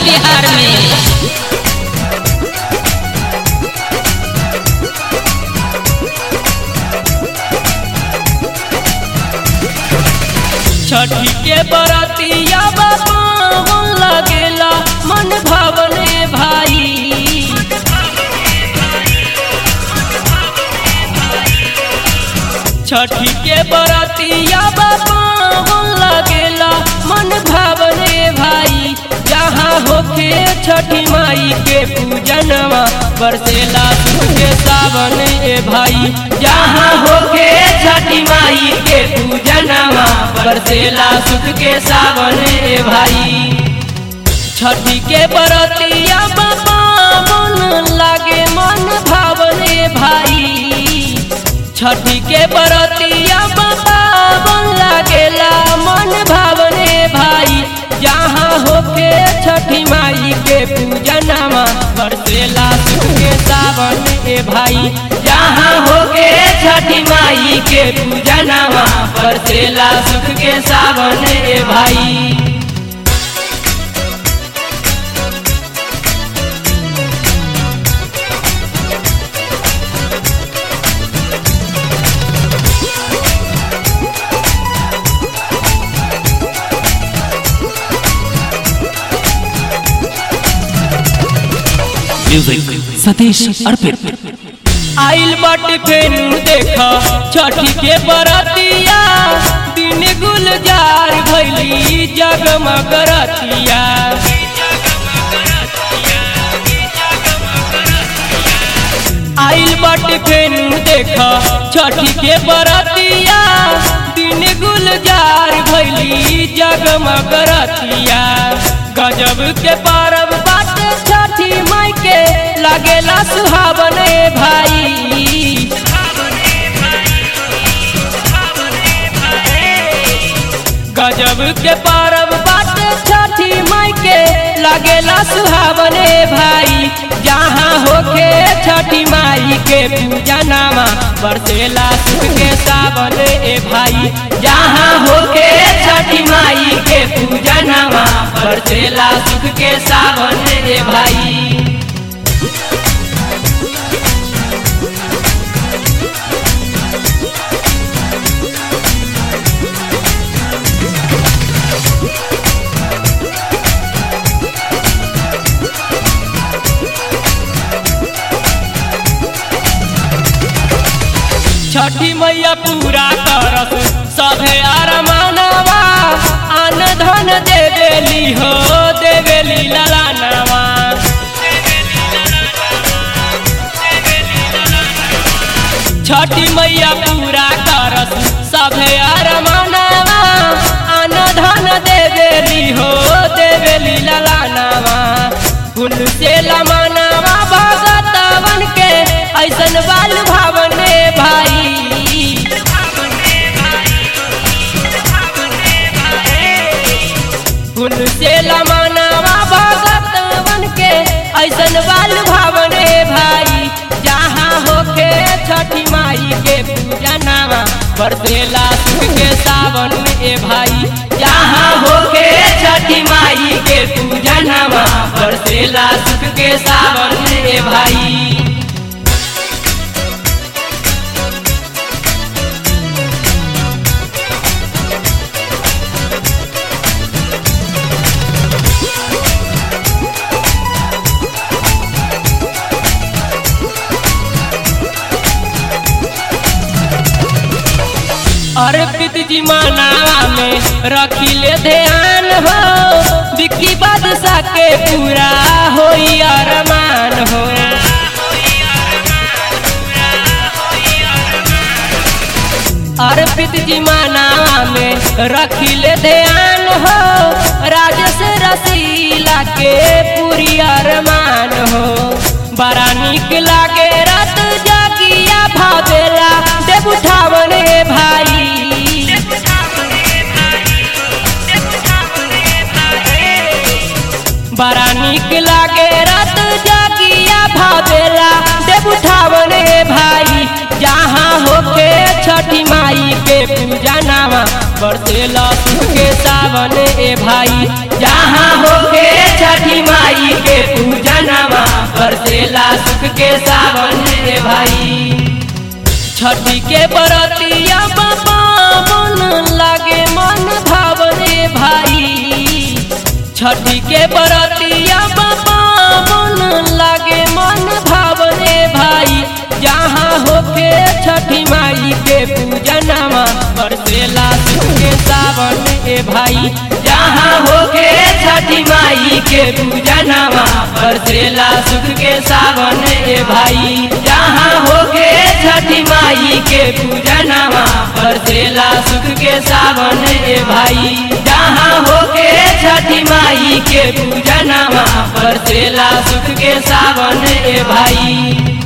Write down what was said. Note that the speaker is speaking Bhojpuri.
बिहार में। छठी के बरतिया बाबा लगेला मन भावने भाई। छठी के बरतिया बाबा लगेला मन भावने भाई। जहाँ होके छठी माई के पूजनवा बरसेला सुख के सावन ए भाई। जहाँ होके छठी माई के पूजनवा बरसेला सुख के सावन ए भाई। छठी के बरतिया बाबा मन लागे मन भावने भाई। छठी के बरतिया बाबा मन लागेला मन भावने भाई। जहाँ होके छठी माई के पूजनवा बरसेला सुख के सावन ए भाई। जहाँ होके छठी माई के पूजनवा बरसेला सुख के सावन ए भाई। सतीश अर्पित आइल बाटे फेनु देखा छठी के बरतिया। दिन गुलजार भैली जगमग रतिया। आइल बाटे फेनु देखा छठी के बरतिया। दिन गुलजार भैली जगमग रतिया। गजब के परब बाटे छठी माई के लागेला सुहावने भाई। गजब के परब बाटे छठी माई के लागेला सुहावने भाई। जहाँ होके छठी माई के पूजनवा बरसेला सुख के सावन ए भाई। जहाँ होके छठी माई के पूजनवा बरसेला सुख के सावन ए भाई। छठी मैया पूरा करस सभे अरमानवा। आन धन देवेली हो देवेली ललानवा। छठी मैया पूरा करस सभे अरमानवा। आन धन देवेली हो देवेली ललानवा। फूल से लमनवा भगतवन के ऐसन बाल भावने भाई। फूल से लमनवा भगतवन के ऐसन बाल भावने भाई। जहाँ होके छठी माई के पूजनवा बरसेला सुख के सावन ए भाई। जहाँ होके छठी माई के पूजनवा बरसेला सुख के सावन ए भाई। अर्पित जी मनावा में रखिले ध्यान हो। विक्की बादशाह के पूरा होई अरमान हो। अर्पित जी मनावा में रखिले ध्यान हो। राजेश रसीला के पूरी अरमान हो। बड़ा निक लागे रात जागिया भावेला देव उठावने भाई। बड़ा निक लागे रात जागिया भावेला देव उठावने भाई। जहाँ होके छठी माई के पूजनवा बरसेला सुख के सावन ए भाई। जहाँ होके छठी माई के पूजनमा बरसेला सुख के सावन रे भाई। छठी के बरतिया बाबा मन लागे मन भावने भाई। छठी के बरतिया बाबा मन लागे मन भावने भाई। जहाँ होके छठी माई के पूजनमा बरसेला सुख के सावन ए भाई। जहाँ होके छठी माई के पूजनमा बरसेला सुख के सावन ए भाई। जहाँ होके छठी माई के पूजनमा बरसेला सुख के सावन ए भाई। जहाँ होके छठी माई के पूजनमा बरसेला सुख के सावन ए भाई।